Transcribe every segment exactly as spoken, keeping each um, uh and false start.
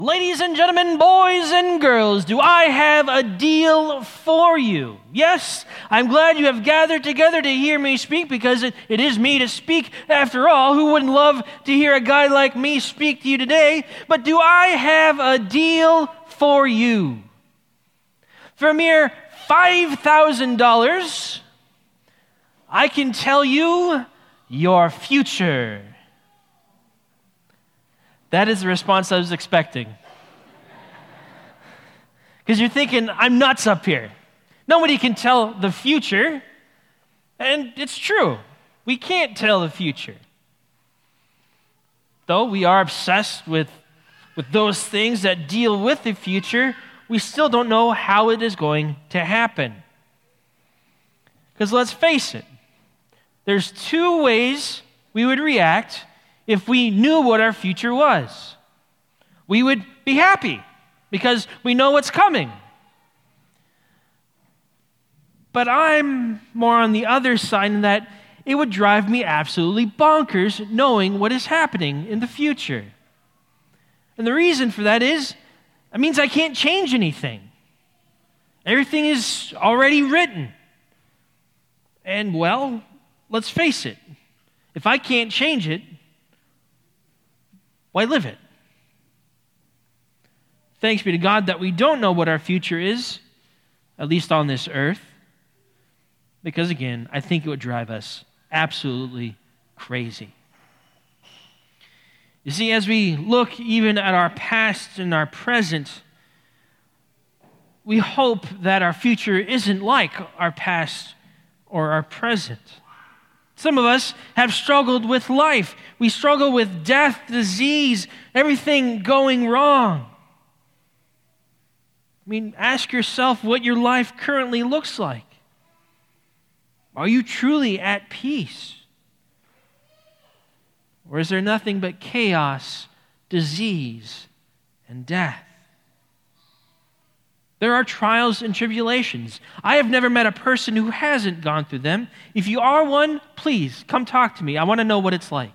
Ladies and gentlemen, boys and girls, do I have a deal for you? Yes, I'm glad you have gathered together to hear me speak because it, it is me to speak. After all, who wouldn't love to hear a guy like me speak to you today? But do I have a deal for you? For a mere five thousand dollars, I can tell you your future. That is the response I was expecting. Because you're thinking, I'm nuts up here. Nobody can tell the future. And it's true. We can't tell the future. Though we are obsessed with, with those things that deal with the future, we still don't know how it is going to happen. Because let's face it, there's two ways we would react if we knew what our future was. We would be happy because we know what's coming. But I'm more on the other side in that it would drive me absolutely bonkers knowing what is happening in the future. And the reason for that is, it means I can't change anything. Everything is already written. And well, let's face it, if I can't change it, why live it? Thanks be to God that we don't know what our future is, at least on this earth, because again, I think it would drive us absolutely crazy. You see, as we look even at our past and our present, we hope that our future isn't like our past or our present. Some of us have struggled with life. We struggle with death, disease, everything going wrong. I mean, ask yourself what your life currently looks like. Are you truly at peace? Or is there nothing but chaos, disease, and death? There are trials and tribulations. I have never met a person who hasn't gone through them. If you are one, please come talk to me. I want to know what it's like.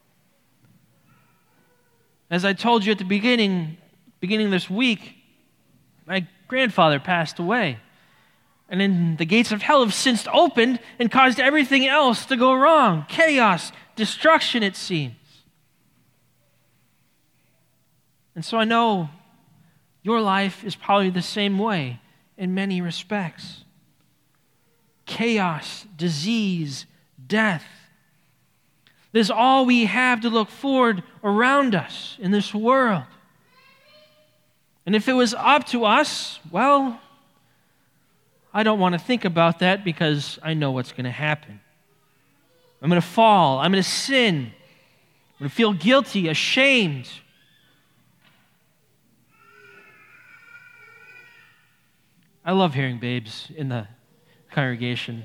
As I told you at the beginning, beginning of this week, my grandfather passed away. And then the gates of hell have since opened and caused everything else to go wrong. Chaos, destruction, it seems. And so I know your life is probably the same way in many respects. Chaos, disease, death. This is all we have to look forward around us in this world. And if it was up to us, well, I don't want to think about that because I know what's going to happen. I'm going to fall. I'm going to sin. I'm going to feel guilty, ashamed. I love hearing babes in the congregation,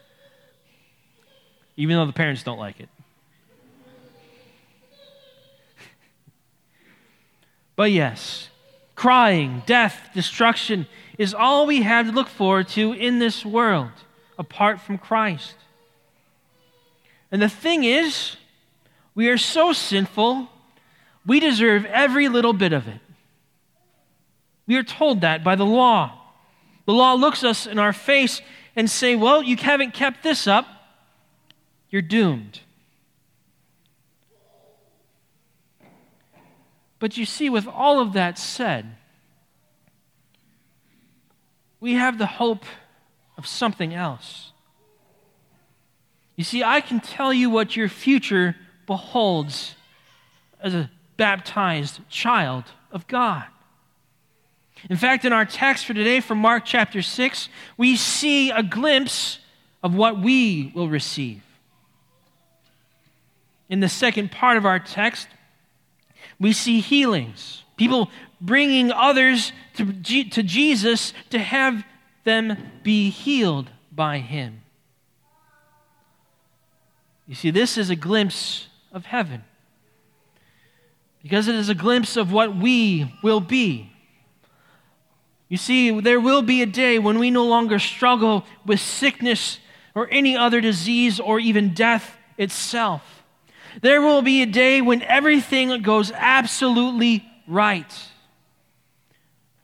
even though the parents don't like it. But yes, crying, death, destruction is all we have to look forward to in this world, apart from Christ. And the thing is, we are so sinful, we deserve every little bit of it. We are told that by the law. The law looks us in our face and say, well, you haven't kept this up, you're doomed. But you see, with all of that said, we have the hope of something else. You see, I can tell you what your future beholds as a baptized child of God. In fact, in our text for today from Mark chapter six, we see a glimpse of what we will receive. In the second part of our text, we see healings, people bringing others to, G- to Jesus to have them be healed by him. You see, this is a glimpse of heaven because it is a glimpse of what we will be. You see, there will be a day when we no longer struggle with sickness or any other disease or even death itself. There will be a day when everything goes absolutely right.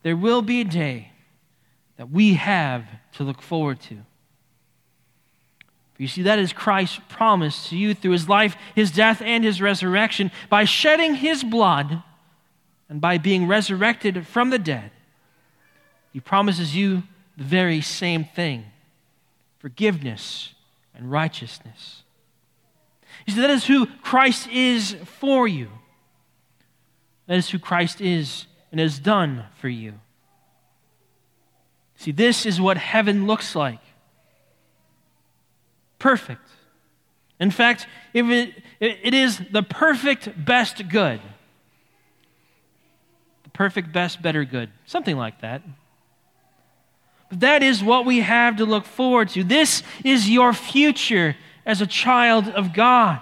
there will be a day that we have to look forward to. You see, that is Christ's promise to you through his life, his death, and his resurrection. By shedding his blood and by being resurrected from the dead, he promises you the very same thing: forgiveness and righteousness. You see, that is who Christ is for you. That is who Christ is and has done for you. See, this is what heaven looks like. Perfect. In fact, if it, it is the perfect best good. The perfect best better good. Something like that. But that is what we have to look forward to. This is your future as a child of God.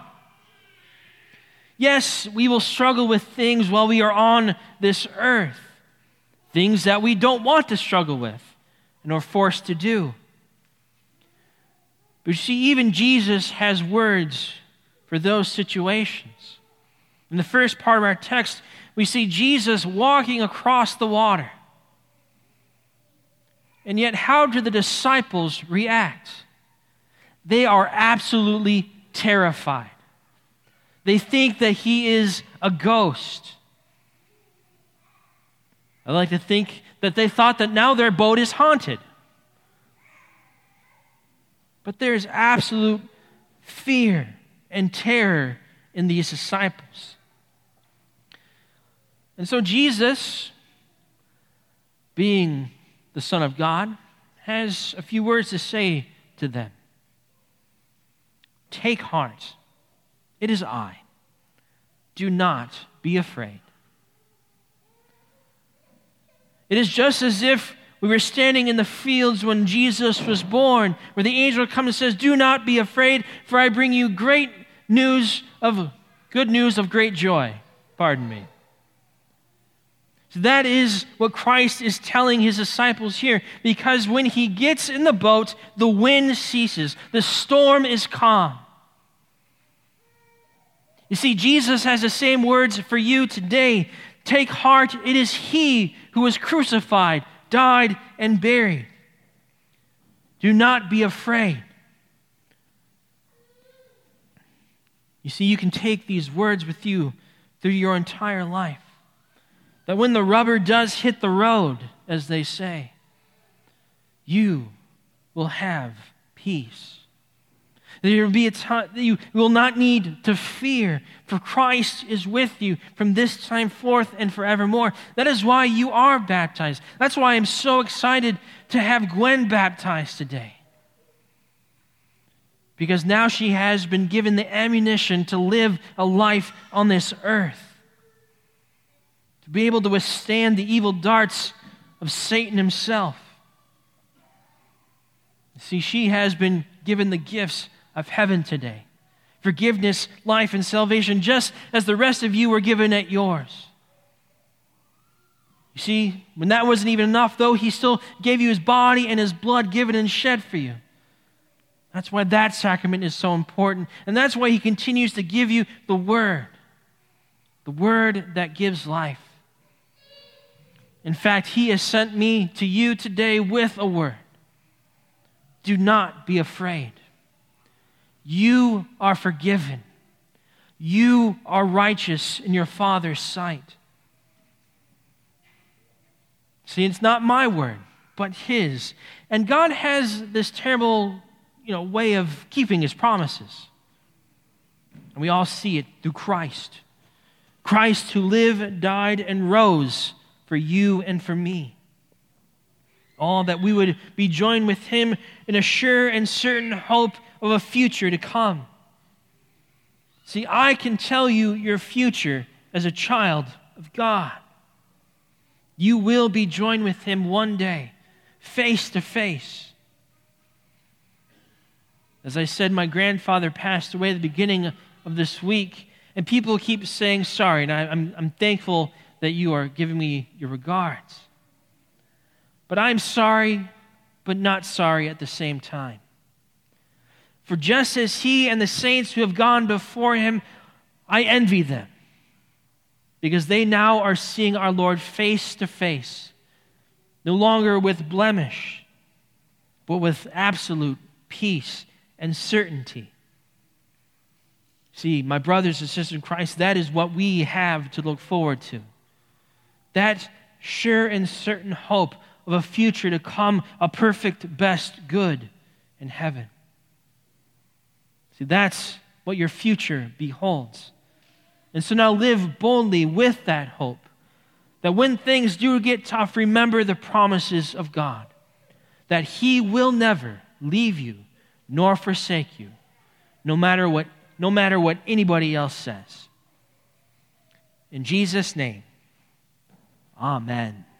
Yes, we will struggle with things while we are on this earth. Things that we don't want to struggle with and are forced to do. But you see, even Jesus has words for those situations. In the first part of our text, we see Jesus walking across the water. And yet, how do the disciples react? They are absolutely terrified. They think that he is a ghost. I like to think that they thought that now their boat is haunted. But there is absolute fear and terror in these disciples. And so Jesus, being the Son of God, has a few words to say to them. Take heart. It is I. Do not be afraid. It is just as if we were standing in the fields when Jesus was born, where the angel comes and says, do not be afraid, for I bring you great news of, good news of great joy. Pardon me. So that is what Christ is telling his disciples here, because when he gets in the boat, the wind ceases. The storm is calm. You see, Jesus has the same words for you today. Take heart, it is he who was crucified, died, and buried. Do not be afraid. You see, you can take these words with you through your entire life. That when the rubber does hit the road, as they say, you will have peace. There will be a time that you will not need to fear, for Christ is with you from this time forth and forevermore. That is why you are baptized. That's why I'm so excited to have Gwen baptized today. Because now she has been given the ammunition to live a life on this earth. To be able to withstand the evil darts of Satan himself. See, she has been given the gifts of heaven today. Forgiveness, life, and salvation, just as the rest of you were given at yours. You see, when that wasn't even enough, though, he still gave you his body and his blood given and shed for you. That's why that sacrament is so important. And that's why he continues to give you the Word. The Word that gives life. In fact, he has sent me to you today with a word. Do not be afraid. You are forgiven. You are righteous in your Father's sight. See, it's not my word, but his. And God has this terrible, you know, way of keeping his promises. And we all see it through Christ. Christ who lived, died, and rose for you and for me. All that we would be joined with him in a sure and certain hope of a future to come. See, I can tell you your future as a child of God. You will be joined with him one day, face to face. As I said, my grandfather passed away at the beginning of this week, and people keep saying sorry, and I, I'm, I'm thankful that you are giving me your regards. But I'm sorry, but not sorry at the same time. For just as he and the saints who have gone before him, I envy them, because they now are seeing our Lord face to face, no longer with blemish, but with absolute peace and certainty. See, my brothers and sisters in Christ, that is what we have to look forward to. That sure and certain hope of a future to come, a perfect, best good in heaven. See, that's what your future beholds. And so now live boldly with that hope, that when things do get tough, remember the promises of God, that He will never leave you nor forsake you, no matter what, no matter what anybody else says. In Jesus' name, amen.